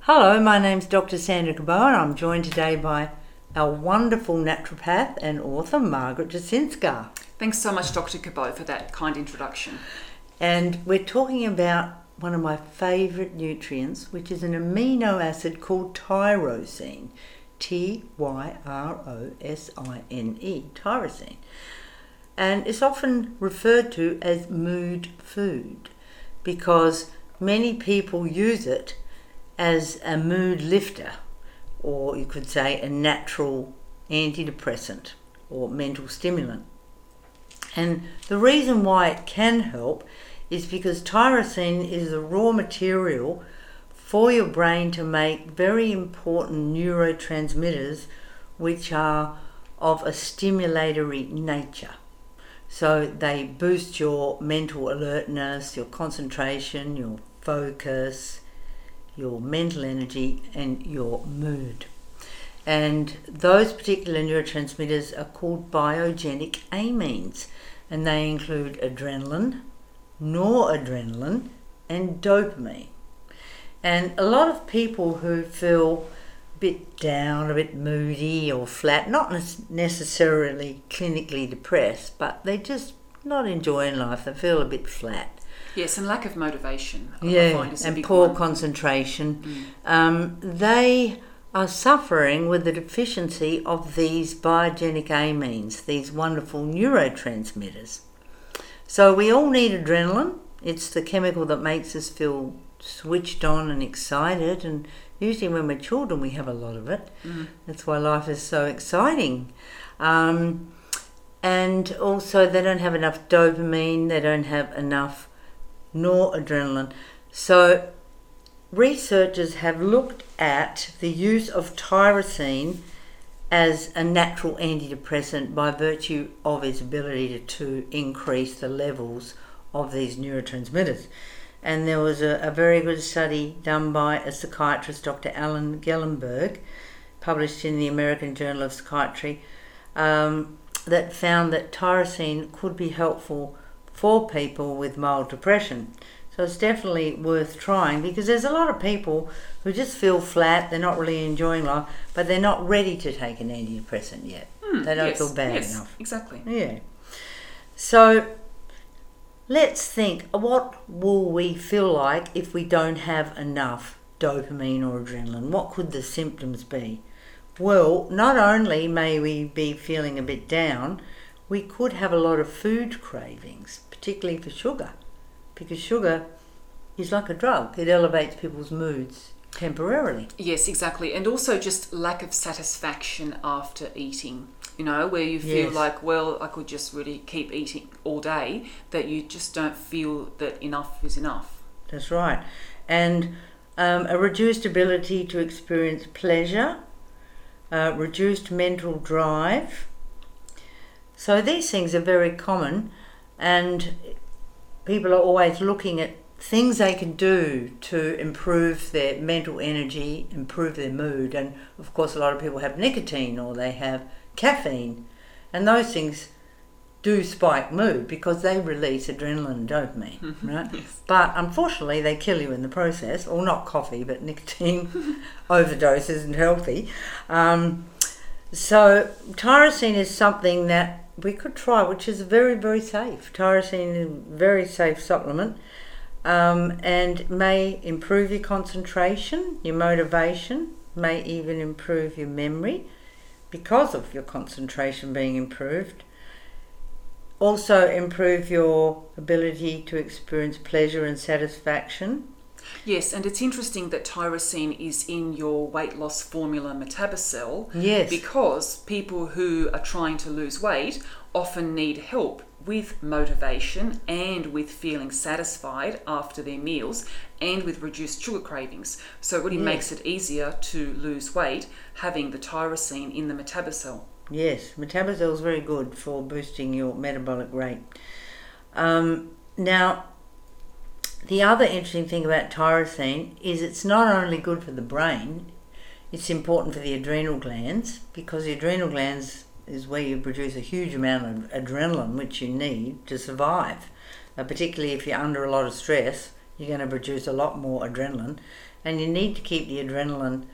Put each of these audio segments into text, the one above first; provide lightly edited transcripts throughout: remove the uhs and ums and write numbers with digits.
Hello, my name's Dr. Sandra Cabot and I'm joined today by our wonderful naturopath and author, Margaret Jasinska. Thanks so much, Dr. Cabot, for that kind introduction. And we're talking about one of my favourite nutrients, which is an amino acid called tyrosine. Tyrosine, tyrosine. And it's often referred to as mood food because many people use it as a mood lifter, or you could say a natural antidepressant or mental stimulant. And the reason why it can help is because tyrosine is the raw material for your brain to make very important neurotransmitters which are of a stimulatory nature. So they boost your mental alertness, your concentration, your focus, your mental energy and your mood. And those particular neurotransmitters are called biogenic amines, and they include adrenaline, noradrenaline and dopamine. And a lot of people who feel a bit down, a bit moody or flat, not necessarily clinically depressed, but they're just not enjoying life, they feel a bit flat. Yes, and lack of motivation. I find is a and big poor one. concentration. They are suffering with the deficiency of these biogenic amines, these wonderful neurotransmitters. So we all need adrenaline. It's the chemical that makes us feel switched on and excited, and usually when we're children we have a lot of it. That's why life is so exciting. And also they don't have enough dopamine, they don't have enough noradrenaline. So researchers have looked at the use of tyrosine as a natural antidepressant by virtue of its ability to increase the levels of these neurotransmitters. And there was a very good study done by a psychiatrist, Dr. Alan Gellenberg, published in the American Journal of Psychiatry, that found that tyrosine could be helpful for people with mild depression. So it's definitely worth trying because there's a lot of people who just feel flat, they're not really enjoying life, but they're not ready to take an antidepressant yet. They don't feel bad enough. Exactly. Yeah. So let's think, what will we feel like if we don't have enough dopamine or adrenaline? What could the symptoms be? Well, not only may we be feeling a bit down, we could have a lot of food cravings, particularly for sugar, because sugar is like a drug. It elevates people's moods temporarily. Yes, exactly. And also just lack of satisfaction after eating, where you feel like, well, I could just really keep eating all day, that you just don't feel that enough is enough. That's right. And a reduced ability to experience pleasure, reduced mental drive. So these things are very common, and people are always looking at things they can do to improve their mental energy, improve their mood. And of course a lot of people have nicotine or they have caffeine, and those things do spike mood because they release adrenaline and dopamine, right? Yes. But unfortunately they kill you in the process, or not coffee, but nicotine overdose isn't healthy. So tyrosine is something that we could try, which is very, very safe. Tyrosine is a very safe supplement, and may improve your concentration, your motivation, may even improve your memory because of your concentration being improved. Also improve your ability to experience pleasure and satisfaction. Yes, and it's interesting that tyrosine is in your weight loss formula Metabicel. Yes. Because people who are trying to lose weight often need help with motivation and with feeling satisfied after their meals and with reduced sugar cravings. So it really makes it easier to lose weight having the tyrosine in the Metabicel. Yes, Metabicel is very good for boosting your metabolic rate. Now, the other interesting thing about tyrosine is it's not only good for the brain, it's important for the adrenal glands, because the adrenal glands is where you produce a huge amount of adrenaline, which you need to survive. Particularly if you're under a lot of stress, you're going to produce a lot more adrenaline. and you need to keep the adrenaline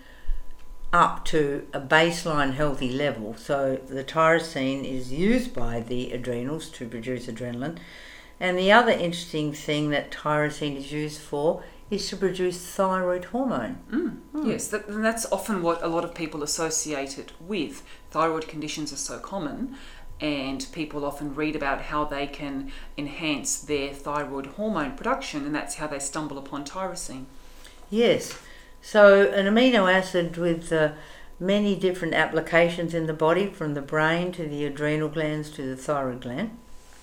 up to a baseline healthy level. So the tyrosine is used by the adrenals to produce adrenaline. And the other interesting thing that tyrosine is used for is to produce thyroid hormone. Yes, that's often what a lot of people associate it with. Thyroid conditions are so common, and people often read about how they can enhance their thyroid hormone production, and that's how they stumble upon tyrosine. Yes, so an amino acid with many different applications in the body, from the brain to the adrenal glands to the thyroid gland.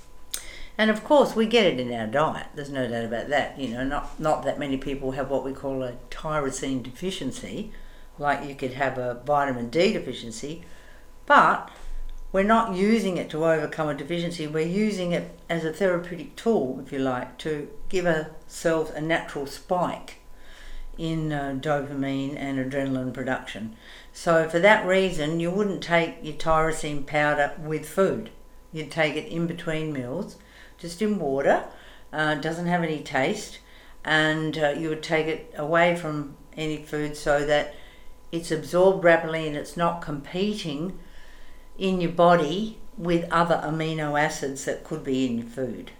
And of course, we get it in our diet. There's no doubt about that. Not that many people have what we call a tyrosine deficiency, like you could have a vitamin D deficiency, but we're not using it to overcome a deficiency. We're using it as a therapeutic tool, if you like, to give ourselves a natural spike in dopamine and adrenaline production. So for that reason, you wouldn't take your tyrosine powder with food. You'd take it in between meals, just in water. It doesn't have any taste, and you would take it away from any food so that it's absorbed rapidly and it's not competing in your body with other amino acids that could be in your food.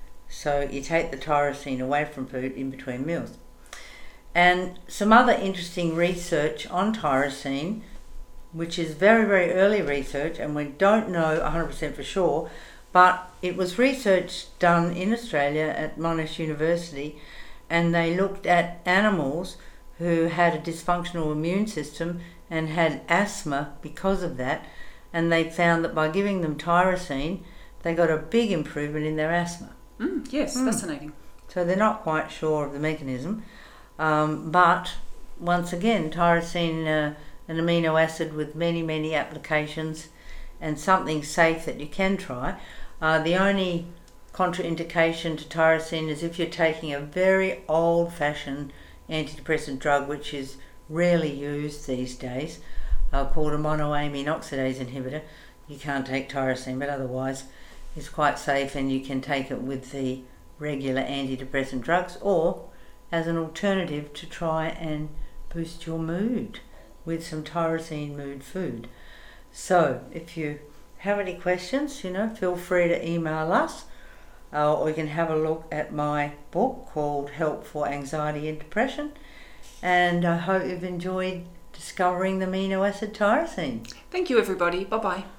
So you take the tyrosine away from food in between meals. And some other interesting research on tyrosine, which is very, very early research, and we don't know 100% for sure, but it was research done in Australia at Monash University, and they looked at animals who had a dysfunctional immune system and had asthma because of that, and they found that by giving them tyrosine, they got a big improvement in their asthma. Fascinating. So they're not quite sure of the mechanism, but once again, tyrosine, an amino acid with many, many applications, and something safe that you can try. The only contraindication to tyrosine is if you're taking a very old-fashioned antidepressant drug, which is rarely used these days, called a monoamine oxidase inhibitor. You can't take tyrosine, but otherwise it's quite safe, and you can take it with the regular antidepressant drugs or as an alternative to try and boost your mood with some tyrosine mood food. So if you have any questions, feel free to email us, or you can have a look at my book called Help for Anxiety and Depression. And I hope you've enjoyed discovering the amino acid tyrosine. Thank you, everybody. Bye-bye.